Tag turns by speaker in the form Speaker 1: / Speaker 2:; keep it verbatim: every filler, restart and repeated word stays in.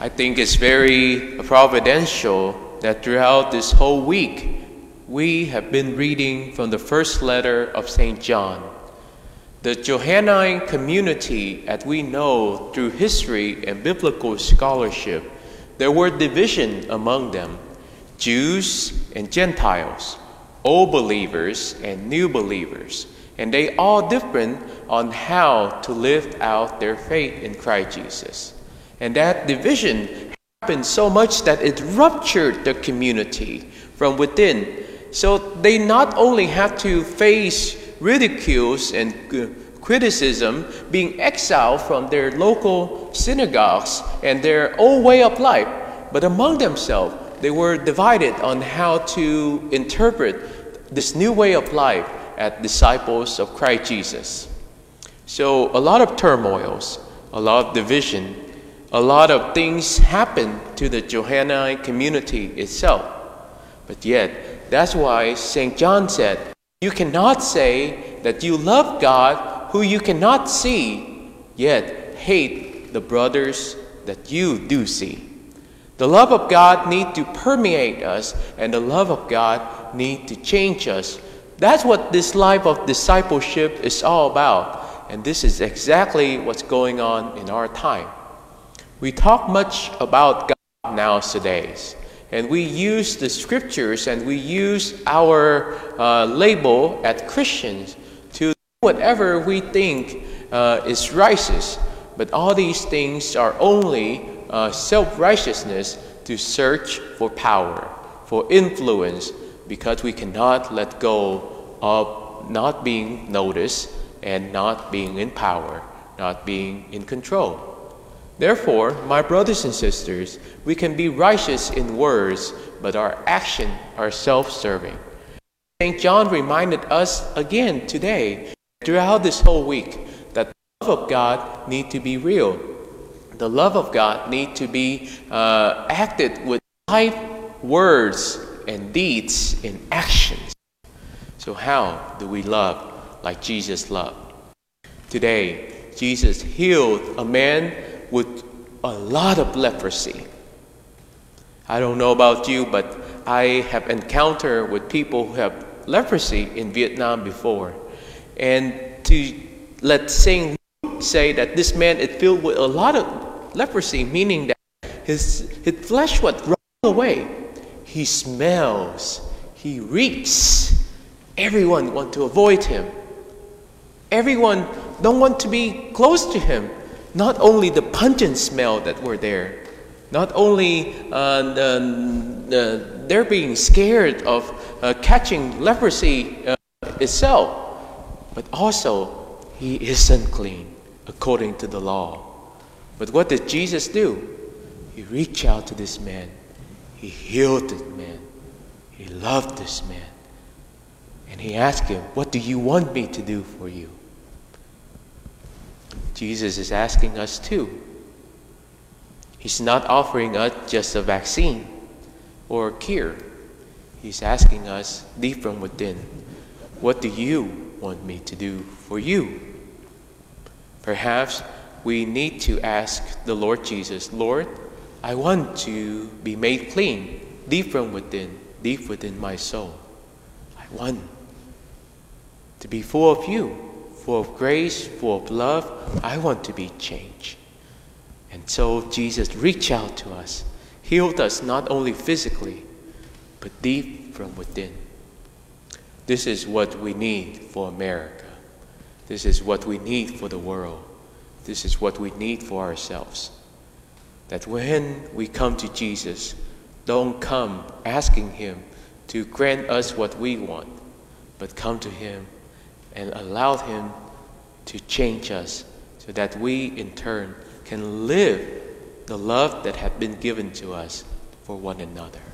Speaker 1: I think it's very providential that throughout this whole week, we have been reading from the first letter of Saint John. The Johannine community, as we know through history and biblical scholarship, there were divisions among them, Jews and Gentiles, old believers and new believers, and they all different on how to live out their faith in Christ Jesus. And that division happened so much that it ruptured the community from within. So they not only have to face ridicules and criticism, being exiled from their local synagogues and their old way of life, but among themselves, they were divided on how to interpret this new way of life as disciples of Christ Jesus. So a lot of turmoils, a lot of division, a lot of things happen to the Johannine community itself. But yet, that's why Saint John said, you cannot say that you love God who you cannot see, yet hate the brothers that you do see. The love of God needs to permeate us, and the love of God needs to change us. That's what this life of discipleship is all about. And this is exactly what's going on in our time. We talk much about God nowadays, and we use the scriptures and we use our uh, label as Christians to do whatever we think uh, is righteous. But all these things are only uh, self-righteousness to search for power, for influence, because we cannot let go of not being noticed and not being in power, not being in control. Therefore, my brothers and sisters, we can be righteous in words, but our actions are self-serving. Saint John reminded us again today, throughout this whole week, that the love of God needs to be real. The love of God needs to be uh, acted with life, words, and deeds in actions. So how do we love like Jesus loved? Today, Jesus healed a man with a lot of leprosy. I don't know about you, but I have encountered with people who have leprosy in Vietnam before. And to let Saint Luke say that this man is filled with a lot of leprosy, meaning that his, his flesh was rotting away. He smells, he reeks. Everyone wants to avoid him. Everyone don't want to be close to him. Not only the pungent smell that were there, not only uh, the, the, they're being scared of uh, catching leprosy uh, itself, but also he is unclean according to the law. But what did Jesus do? He reached out to this man. He healed this man. He loved this man. And he asked him, what do you want me to do for you? Jesus is asking us too. He's not offering us just a vaccine or a cure. He's asking us deep from within, what do you want me to do for you? Perhaps we need to ask the Lord Jesus, Lord, I want to be made clean deep from within, deep within my soul. I want to be full of you, full of grace, full of love. I want to be changed. And so Jesus reached out to us, healed us not only physically, but deep from within. This is what we need for America. This is what we need for the world. This is what we need for ourselves. That when we come to Jesus, don't come asking Him to grant us what we want, but come to Him and allow Him to change us so that we in turn can live the love that has been given to us for one another.